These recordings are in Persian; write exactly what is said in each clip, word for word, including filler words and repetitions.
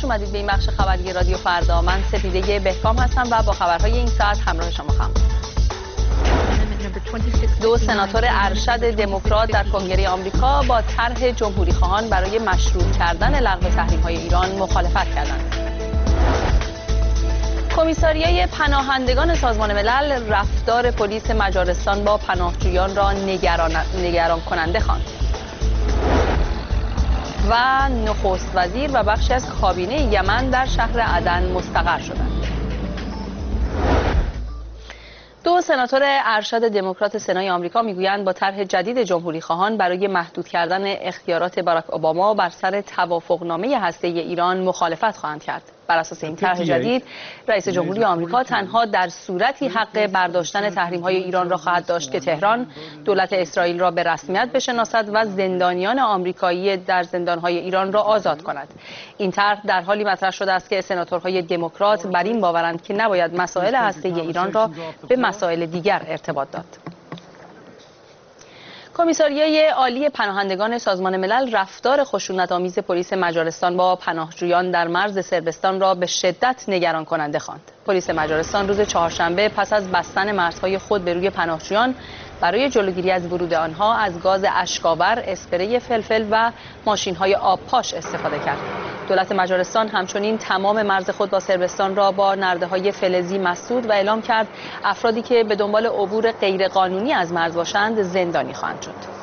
اومدید به این بخش خبری رادیو فردا. من سپیده بهکام هستم و با خبرهای این ساعت همراه شما خواهم. دو سناتور ارشد دموکرات در کنگره آمریکا با طرح جمهوری خواهان برای مشروع کردن لغو تحریم‌های ایران مخالفت کردند. کمیساریای پناهندگان سازمان ملل رفتار پلیس مجارستان با پناهجویان را نگران, نگران کننده خواند. و نخست وزیر و بخشی از کابینه یمن در شهر عدن مستقر شدند. دو سناتور ارشد دموکرات سنای آمریکا میگویند با طرح جدید جمهوری خواهان برای محدود کردن اختیارات باراک اوباما بر سر توافقنامه هسته‌ای ایران مخالفت خواهند کرد. بر اساس این طرح جدید، رئیس جمهوری آمریکا تنها در صورتی حق برداشتن تحریم‌های ایران را خواهد داشت که تهران دولت اسرائیل را به رسمیت بشناسد و زندانیان آمریکایی در زندان‌های ایران را آزاد کند. این طرح در حالی مطرح شده است که سناتورهای دموکرات بر این باورند که نباید مسائل هسته‌ای ایران را به مسائل دیگر ارتباط داد. کمیساریای عالی پناهندگان سازمان ملل رفتار خشونت‌آمیز پلیس مجارستان با پناهجویان در مرز صربستان را به شدت نگران کننده خواند. پلیس مجارستان روز چهارشنبه پس از بستن مرزهای خود به روی پناهجویان برای جلوگیری از ورود آنها از گاز اشک‌آور، اسپری فلفل و ماشین‌های آبپاش استفاده کرد. دولت مجارستان همچنین تمام مرز خود با صربستان را با نرده‌های فلزی مسدود و اعلام کرد افرادی که به دنبال عبور غیرقانونی از مرز باشند زندانی خواهند شد.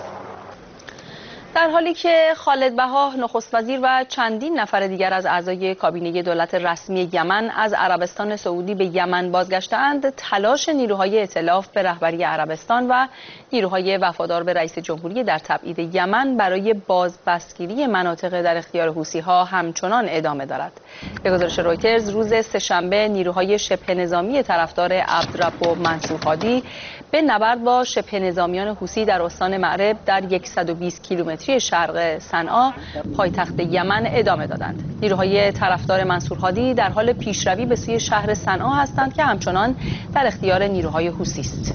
در حالی که خالد بها نخست وزیر و چندین نفر دیگر از اعضای کابینه دولت رسمی یمن از عربستان سعودی به یمن بازگشته‌اند، تلاش نیروهای ائتلاف به رهبری عربستان و نیروهای وفادار به رئیس جمهوری در تبعید یمن برای بازبستگیری مناطق در اختیار حوثی‌ها همچنان ادامه دارد. به گزارش رویترز روز سه‌شنبه نیروهای شبه نظامی طرفدار عبدرب منصور هادی به نبرد با شبه نظامیان حوثی در استان معرب در صد و بیست کیلومتری شرق صنعا پایتخت یمن ادامه دادند. نیروهای طرفدار منصور هادی در حال پیشروی به سوی شهر صنعا هستند که همچنان در اختیار نیروهای حوثی است.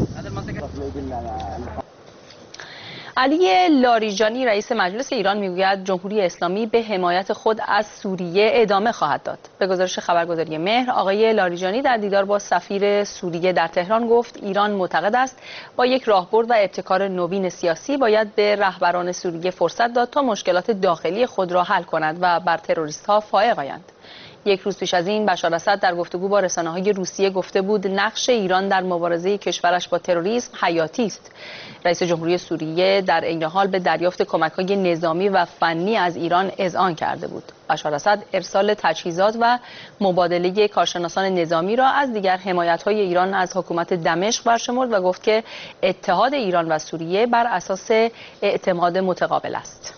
علی لاریجانی رئیس مجلس ایران میگوید جمهوری اسلامی به حمایت خود از سوریه ادامه خواهد داد. به گزارش خبرگزاری مهر، آقای لاریجانی در دیدار با سفیر سوریه در تهران گفت ایران معتقد است با یک راهبرد و ابتکار نوین سیاسی باید به رهبران سوریه فرصت داد تا مشکلات داخلی خود را حل کنند و بر تروریست‌ها فائق آیند. یک روز پیش از این بشار اسد در گفتگو با رسانه‌های روسیه گفته بود نقش ایران در مبارزه کشورش با تروریسم حیاتی است. رئیس جمهوری سوریه در عین حال به دریافت کمک‌های نظامی و فنی از ایران اذعان کرده بود. بشار اسد ارسال تجهیزات و مبادله کارشناسان نظامی را از دیگر حمایت‌های ایران از حکومت دمشق برشمرد و گفت که اتحاد ایران و سوریه بر اساس اعتماد متقابل است.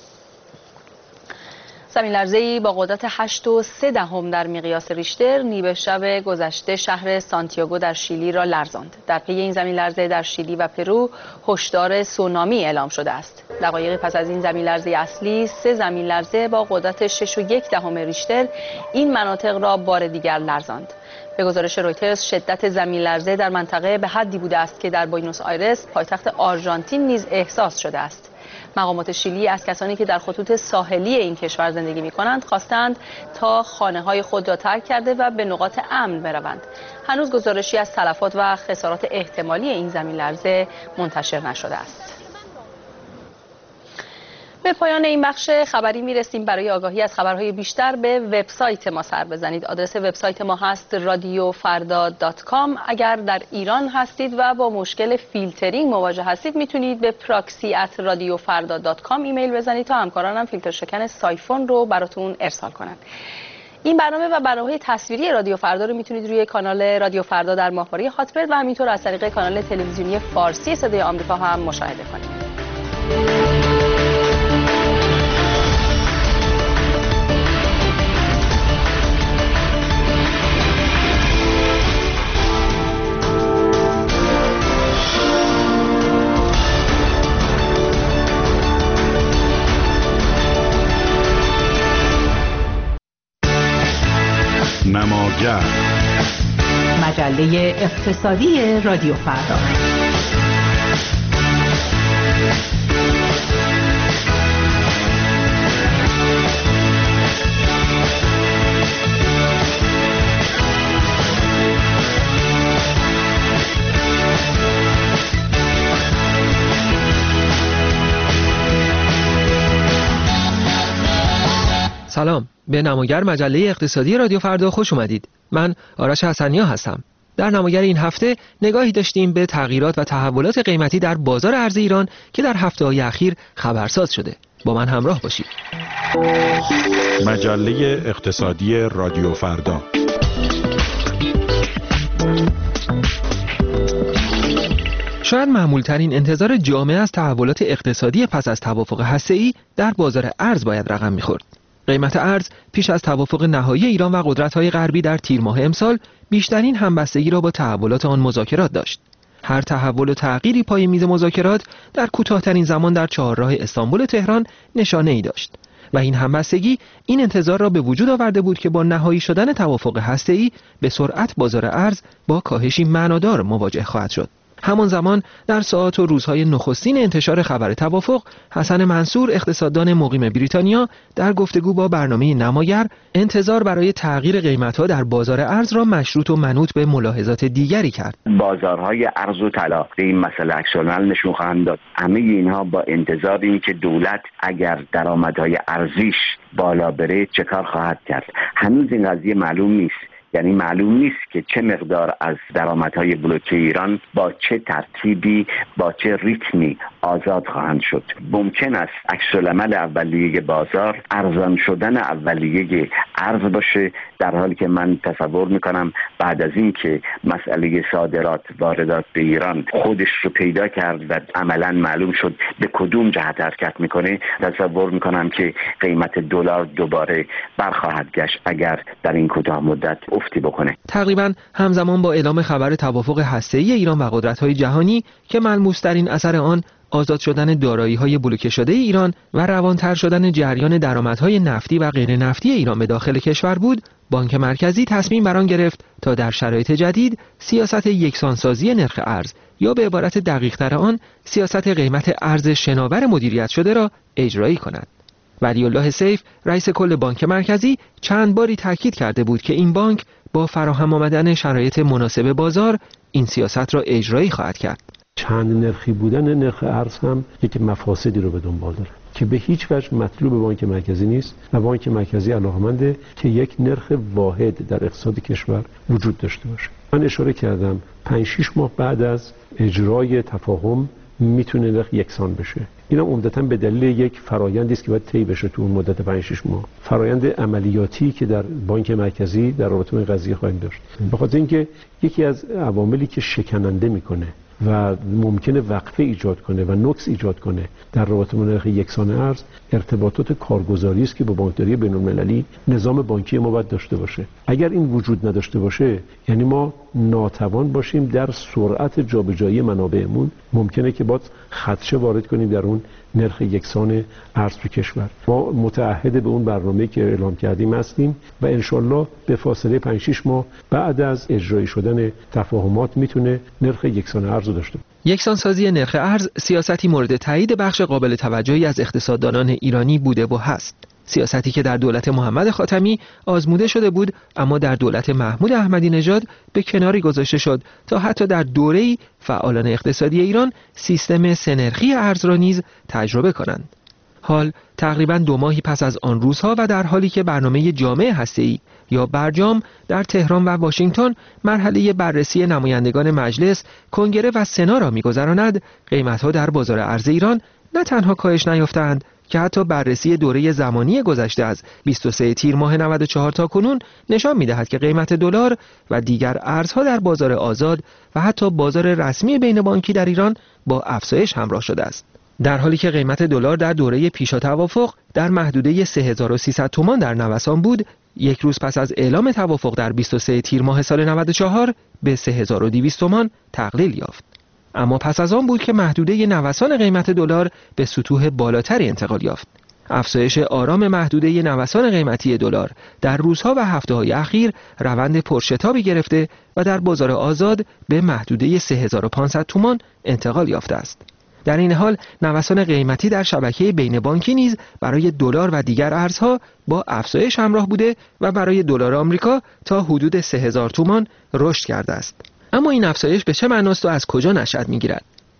زمین لرزه‌ای با قدرت هشت و سه دهم در مقیاس ریشتر نیمه شب گذشته شهر سانتیاگو در شیلی را لرزاند. در پی این زمین لرزه در شیلی و پرو هشدار سونامی اعلام شده است. دقایقی پس از این زمین لرزه اصلی، سه زمین لرزه با قدرت شش و یک دهم ریشتر این مناطق را بار دیگر لرزاند. به گزارش رویترز شدت زمین لرزه در منطقه به حدی بوده است که در بوئنوس آیرس پایتخت آرژانتین نیز احساس شده است. مقامات شیلی از کسانی که در خطوط ساحلی این کشور زندگی می‌کنند خواستند تا خانه‌های خود را ترک کرده و به نقاط امن بروند. هنوز گزارشی از تلفات و خسارات احتمالی این زمین لرزه منتشر نشده است. به پایان این بخش خبری میرسیم. برای آگاهی از خبرهای بیشتر به وبسایت ما سر بزنید. آدرس وبسایت ما هست رادیو فردا دات کام. اگر در ایران هستید و با مشکل فیلترینگ مواجه هستید میتونید به پراکسی ات رادیو فردا دات کام ایمیل بزنید تا همکارانم فیلتر شکن سایفون رو براتون ارسال کنند. این برنامه و برنامه‌های تصویری رادیو فردا رو میتونید روی کانال رادیو فردا در ماهواره هاتبرد و همینطور از طریق کانال تلویزیونی فارسی صدای آمریکا هم مشاهده کنید. نماگر مجله اقتصادی رادیو فردا. به نماگر مجله اقتصادی رادیو فردا خوش اومدید. من آرش حسنیا هستم. در نماگر این هفته نگاهی داشتیم به تغییرات و تحولات قیمتی در بازار ارز ایران که در هفته‌های اخیر خبرساز شده. با من همراه باشید. مجله اقتصادی رادیو فردا. شاید معمول‌ترین انتظار جامعه از تحولات اقتصادی پس از توافق هسته‌ای در بازار ارز باید رقم می‌خورد. قیمت ارز پیش از توافق نهایی ایران و قدرت‌های غربی در تیر ماه امسال بیشترین همبستگی را با تحولات آن مذاکرات داشت. هر تحول و تغییری پای میز مذاکرات در کوتاه‌ترین زمان در چهارراه استانبول و تهران نشانه‌ای داشت و این همبستگی این انتظار را به وجود آورده بود که با نهایی شدن توافق هسته‌ای به سرعت بازار ارز با کاهشی معنادار مواجه خواهد شد. همان زمان در ساعات و روزهای نخستین انتشار خبر توافق، حسن منصور اقتصاددان مقیم بریتانیا در گفتگو با برنامه نماگر انتظار برای تغییر قیمت‌ها در بازار ارز را مشروط و منوط به ملاحظات دیگری کرد. بازارهای ارز و طلا به این مسئله عکس‌العمل نشون خواهند داد. همه اینها با انتظار این که دولت اگر درآمدهای ارزیش بالا بره چه کار خواهد کرد. هنوز این قضیه معلوم نیست. یعنی معلوم نیست که چه مقدار از درآمدهای بلوک ایران با چه ترتیبی با چه ریتمی آزاد خواهند شد. ممکن است عکس‌العمل اولیه بازار ارزان شدن اولیه ارز باشه، در حالی که من تصور میکنم بعد از این که مسئله صادرات واردات به ایران خودش رو پیدا کرد و عملاً معلوم شد به کدوم جهت حرکت میکنه، تصور میکنم که قیمت دلار دوباره برخواهد گشت اگر در این کوتاه مدت افتی بکنه. تقریباً همزمان با اعلام خبر توافق هسته‌ای ایران و قدرت‌های جهانی که ملموس‌ترین اثر آن آزاد شدن دارایی‌های بلوکه شده ایران و روانتر شدن جریان درآمدهای نفتی و غیر نفتی ایران به داخل کشور بود، بانک مرکزی تصمیم بر آن گرفت تا در شرایط جدید سیاست یکسانسازی نرخ ارز یا به عبارت دقیق‌تر آن سیاست قیمت ارز شناور مدیریت شده را اجرایی کند. ولی الله سیف رئیس کل بانک مرکزی چند باری تاکید کرده بود که این بانک با فراهم آمدن شرایط مناسب بازار این سیاست را اجرایی خواهد کرد. چند نرخی بودن نرخ ارز هم یک مفاسدی رو به دنبال داره که به هیچ وجه مطلوب بانک مرکزی نیست و بانک مرکزی علاقمنده که یک نرخ واحد در اقتصاد کشور وجود داشته باشه. من اشاره کردم پنج شش ماه بعد از اجرای تفاهم میتونه نرخ یکسان بشه. اینا عمدتاً به دلیل یک فرآیندی است که باید طی بشه تو اون مدت پنج شش ماه. فرآیند عملیاتی که در بانک مرکزی در رابطه با این قضیه خواهیم داشت. به خاطر اینکه یکی از عواملی که شکننده میکنه و ممکنه وقفه ایجاد کنه و نقص ایجاد کنه در رابطه با نرخ یکسان ارز ارتباطات کارگزاری است که با بانکداری بین‌المللی نظام بانکی ما باید داشته باشه. اگر این وجود نداشته باشه یعنی ما ناتوان باشیم در سرعت جابجایی منابعمون، ممکنه که باز خدشه وارد کنیم در اون نرخ یکسان ارز تو کشور. ما متعهد به اون برنامه‌ای که اعلام کردیم هستیم و انشالله به فاصله پنج شش ماه بعد از اجرایی شدن تفاهمات میتونه نرخ یکسان ارز رو داشته باشه. یکسانسازی نرخ ارز سیاستی مورد تایید بخش قابل توجهی از اقتصاددانان ایرانی بوده و هست. سیاستی که در دولت محمد خاتمی آزموده شده بود اما در دولت محمود احمدی نژاد به کناری گذاشته شد تا حتی در دوره‌ای فعالان اقتصادی ایران سیستم سه‌نرخی ارز را نیز تجربه کنند. حال تقریباً دو ماهی پس از آن روزها و در حالی که برنامه جامع هسته‌ای یا برجام در تهران و واشنگتن مرحله بررسی نمایندگان مجلس، کنگره و سنا را می‌گذراند، قیمت‌ها در بازار ارز ایران نه تنها کاهش نیافتند که حتی بررسی دوره زمانی گذشته از بیست و سوم تیر ماه نود و چهار تا کنون نشان می‌دهد که قیمت دلار و دیگر ارزها در بازار آزاد و حتی بازار رسمی بین بانکی در ایران با افزایش همراه شده است. در حالی که قیمت دلار در دوره پیشا توافق در محدوده سه هزار و سیصد تومان در نوسان بود، یک روز پس از اعلام توافق در بیست و سوم تیر ماه سال نود و چهار به سه هزار و دویست تومان تقلیل یافت. اما پس از آن بود که محدوده نوسان قیمت دلار به سطوح بالاتری انتقال یافت. افزایش آرام محدوده نوسان قیمتی دلار در روزها و هفته‌های اخیر روند پرشتابی گرفته و در بازار آزاد به محدوده سه هزار و پانصد تومان انتقال یافته است. در این حال نوسان قیمتی در شبکه بین بانکی نیز برای دلار و دیگر ارزها با افزایش همراه بوده و برای دلار آمریکا تا حدود سه هزار تومان رشد کرده است. اما این افزایش به چه معناست و از کجا نشأت می‌گیرد؟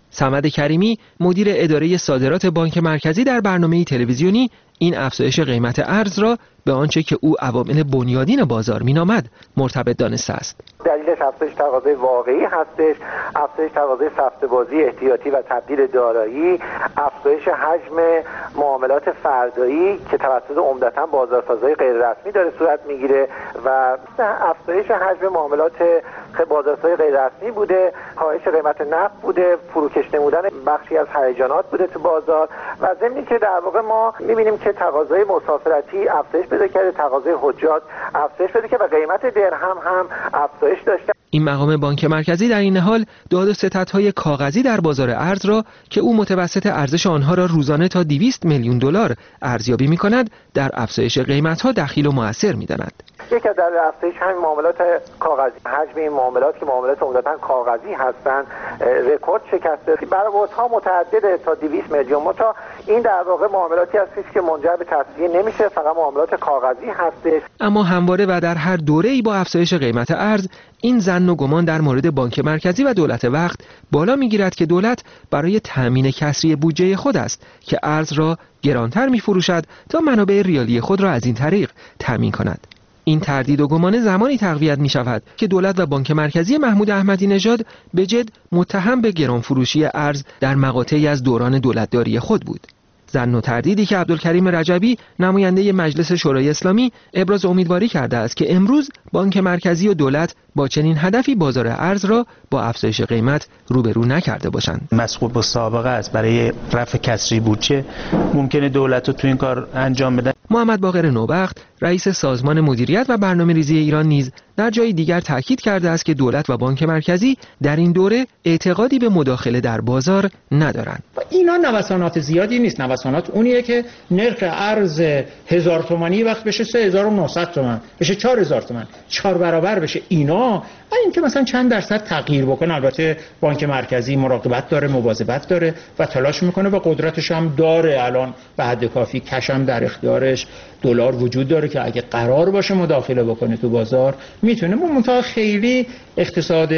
صمد کریمی مدیر اداره صادرات بانک مرکزی در برنامه تلویزیونی این افزایش قیمت ارز را به آنچه که او عوامل بنیادین بازار مینامد مرتبط دانسته است. دلیلش افزایش تقاضای واقعی هستش، افزایش تقاضای سفته‌بازی احتیاطی و تبدیل دارایی، افزایش حجم معاملات فردایی که توسط عمدتاً بازارسازهای غیر رسمی داره صورت میگیره و افزایش حجم معاملات بازارسازهای غیر رسمی بوده، کاهش قیمت نفت بوده، فروکش نمودن بخشی از هیجانات بوده تو بازار و ضمنی که در واقع ما می‌بینیم که تقاضای مسافرتی افزایش پیدا کرده، تقاضای حجاج افزایش پیدا کرده و قیمت درهم هم افزایش داشته. این مقام بانک مرکزی در این حال داد و ستدهای کاغذی در بازار ارز را که او متوسط ارزش آنها را روزانه تا دویست میلیون دلار ارزیابی می‌کند در افزایش قیمت‌ها دخیل و مؤثر می‌داند. یکی از دلایل افزایش همین معاملات کاغذی، حجم این معاملات که معاملات عمدتاً کاغذی هستند رکورد شکسته، برآوردها متعدد تا دویست میلیون متا. این در واقع معاملاتی هست که منجر به تصفیه نمیشه، فقط معاملات کاغذی هستش. اما همواره و در هر دوره‌ای با افزایش قیمت ارز این ظن و گمان در مورد بانک مرکزی و دولت وقت بالا میگیرد که دولت برای تأمین کسری بودجه خود است که ارز را گرانتر می‌فروشد تا منابع ریالی خود را از این طریق تأمین کند. این تردید و گمان زمانی تقویت می شود که دولت و بانک مرکزی محمود احمدی نژاد به جد متهم به گرانفروشی ارز در مقاطعی از دوران دولتداری خود بود. ظن و تردیدی که عبدالکریم رجبی نماینده مجلس شورای اسلامی ابراز امیدواری کرده است که امروز بانک مرکزی و دولت با چنین هدفی بازار ارز را با افزایش قیمت روبرو نکرده باشند. مسئول با سابقه است برای رفع کسری بودجه، ممکنه دولت رو تو این کار انجام بده. محمد باقر نوبخت رئیس سازمان مدیریت و برنامه‌ریزی ایران نیز در جای دیگر تاکید کرده است که دولت و بانک مرکزی در این دوره اعتقادی به مداخله در بازار ندارند. اینا نوسانات زیادی نیست، نوسانات اونیه که نرخ ارز هزار تومانی وقت بشه سه هزار و نهصد تومان، بشه چهار هزار تومان، چهار برابر بشه. اینا این که مثلا چند درصد تغییر بکنه، البته بانک مرکزی مراقبت داره، مواظبت داره و تلاش میکنه و قدرتش هم داره. الان به حد کافی کش هم در اختیارش دلار وجود داره که اگه قرار باشه مداخله بکنه تو بازار میتونه. منتها خیلی اقتصاد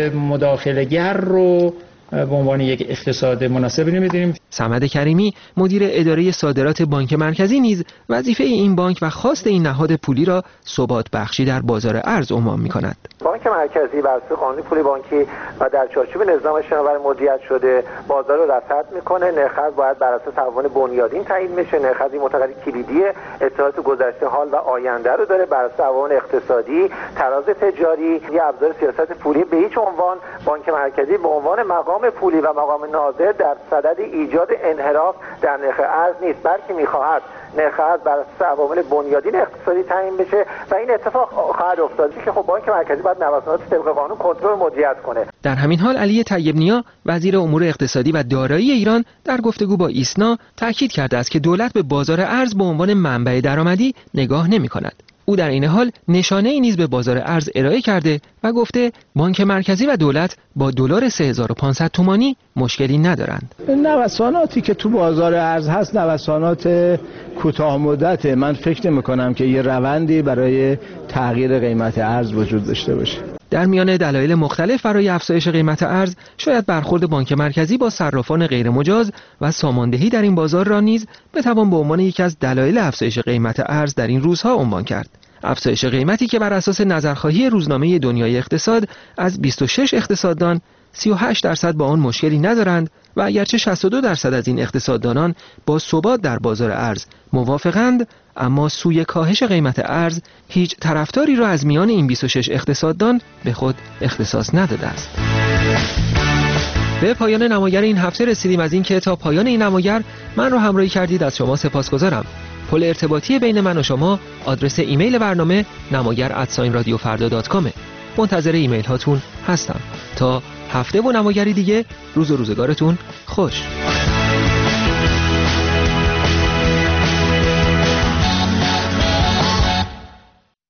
مداخله‌گر رو به عنوان یک اقتصاد مناسب نمی‌دونیم. صمد کریمی مدیر اداره صادرات بانک مرکزی نیز وظیفه این بانک و خواست این نهاد پولی را ثبات بخشی در بازار ارز عنوان می‌کند. بانک مرکزی بر اساس قانون پول بانکی و در چارچوب نظام شناور مدیریت شده بازار رو رصد میکنه. نرخ ارز باید بر اساس عوامل بنیادین تعیین میشه. نرخ ارز معتقد کلیدی اطلاعات گذشته، حال و آینده رو داره. بر اساس عوامل اقتصادی، تراز تجاری، یه ابزار سیاست پولی. به هیچ عنوان بانک مرکزی به عنوان مقام پولی و مقام ناظر در صدد ایجاد انحراف در نرخ ارز نیست، بلکه میخواهد نرخ ارز بر اساس عوامل بنیادین اقتصادی تعیین بشه و این اتفاق خواهد افتاد که خب بانک مرکزی باید نوسانات طبق قانون کنترل مدیریت کنه. در همین حال علی طیب نیا وزیر امور اقتصادی و دارایی ایران در گفتگو با ایسنا تاکید کرده است که دولت به بازار ارز به عنوان منبع درآمدی نگاه نمی‌کند. او در این حال نشانه‌ای نیز به بازار ارز ارائه کرده و گفته بانک مرکزی و دولت با دلار سه هزار و پانصد تومانی مشکلی ندارند. نوساناتی که تو بازار ارز هست نوسانات کوتاه مدته. من فکر نمی‌کنم که یه روندی برای تغییر قیمت ارز وجود داشته باشه. در میان دلایل مختلف برای افزایش قیمت ارز شاید برخورد بانک مرکزی با صرافان غیرمجاز و ساماندهی در این بازار را نیز بتوان به عنوان یکی از دلایل افزایش قیمت ارز در این روزها عنوان کرد. افزایش قیمتی که بر اساس نظرخواهی روزنامه دنیای اقتصاد از بیست و شش اقتصاددان سی و هشت درصد با آن مشکلی ندارند و اگرچه شصت و دو درصد از این اقتصاددانان با ثبات در بازار ارز موافقند، اما سوی کاهش قیمت ارز هیچ طرفداری را از میان این بیست و شش اقتصاددان به خود اختصاص نداده است. به پایان نماگر این هفته رسیدیم. از این که تا پایان این نماگر من را همراهی کردید از شما سپاسگزارم. پل ارتباطی بین من و شما آدرس ایمیل برنامه نماگر ات رادیو فردا دات کام. منتظر ایمیل هاتون هستم. تا هفته و نماگری دیگه، روز و روزگارتون خوش.